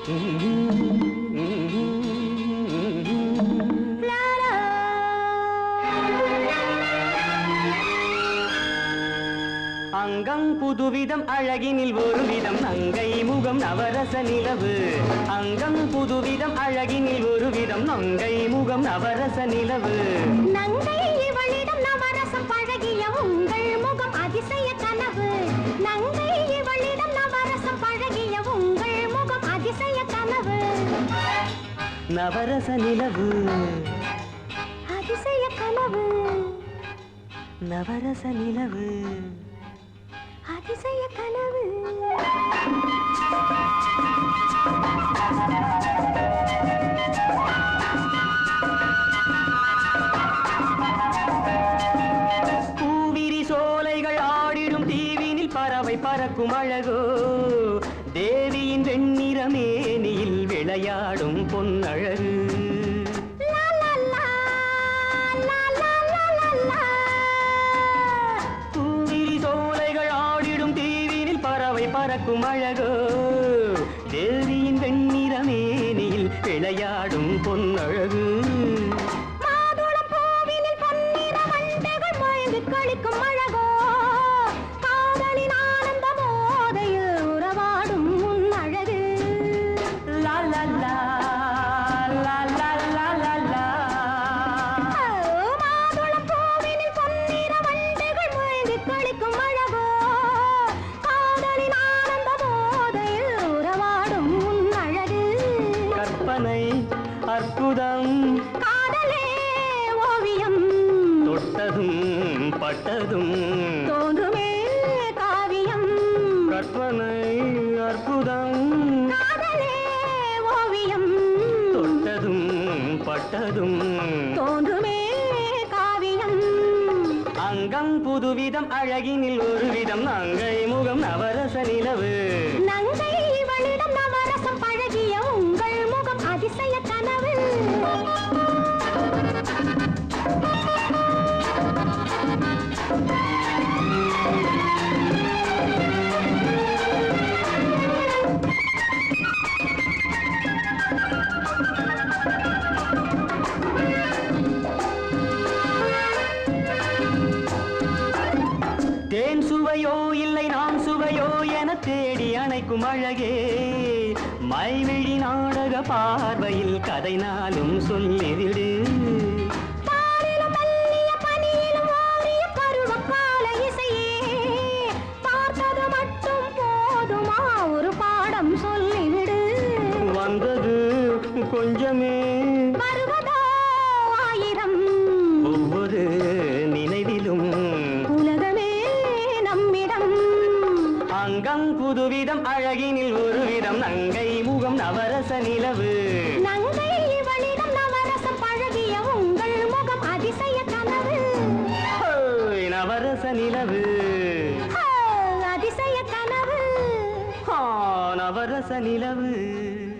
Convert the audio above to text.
அங்கம் புதுவிதம் அழகினில் ஒரு விதம் நங்கை முகம் நவரச நிலவு. அங்கம் புதுவிதம் அழகினில் ஒரு விதம் நங்கை முகம் நவரச நிலவு. நங்கை இவளிடம் நவரசம் பழகிய உங்கள் முகம் அதிசய கனவு. நங்கை இவளிடம் நவரசம் பழகிய உங்கள் முகம் அதிசய கனவு. நவரச நிலவு அதிசய கனவு. நவரச நிலவு அதிசய கனவு. பூவிரி சோலைகள் ஆடிடும் தீவினில் பறவை பறக்கும் அழகோ. தேவியின் வெண்ணிற மேனியில் விளையாடும் பொன்னழகு. பறக்கும் அழகோ தேவியின் வெண்ணிற மேனியில் விளையாடும் பொன்னழகு. மாதுளம் பூவினில் பொன்னிற வண்டுகள் மயங்கி களிக்கும் அழகோ. காதலின் ஆனந்த போதையில் உறவாடும் உன் அழகு. லா லா லா லா லா லா லா லா. மாதுளம் பூவினில் பொன்னிற வண்டுகள் மயங்கி களிக்கும் அழகோ. அற்புதம் காதலே ஓவியம். தொட்டதும் பட்டதும் தோன்றுமே காவியம். கற்பனை அற்புதம் காதலே ஓவியம். தொட்டதும் பட்டதும் தோன்றுமே காவியம். அங்கம் புதுவிதம் அழகினில் ஒரு விதம் நங்கை முகம் நவரச நிலவு. நங்கை இவளிடம் நவரசம் பழகிய உங்கள் முகம் அதிசய கனவு. தேன் சுவையோ இல்லை நான் சுவையோ என தேடி அணைக்கும் அழகே. மைவிழி நாடக பார்வையில் கதை நாளும் சொல்லிவிடு. பாலிலும் மெல்லிய பனியிலும் ஓரிய பருவகால இசையே. பார்த்தது மட்டும் போதுமா ஒரு பாடம் சொல்லிவிடு. வந்தது கொஞ்சமே வருவதோ ஆயிரம். ஒவ்வொரு நினைவிலும் உலகமே நம்மிடம். அங்கம் புதுவிதம் அழகினில் ஒரு விதம் நங்கை முகம் நவரச நிலவு. நங்கை இவளிடம் நவரசம் பழகிய உங்கள் முகம் அதிசய கனவு. நவரச நிலவு அதிசய கனவு. நவரச நிலவு.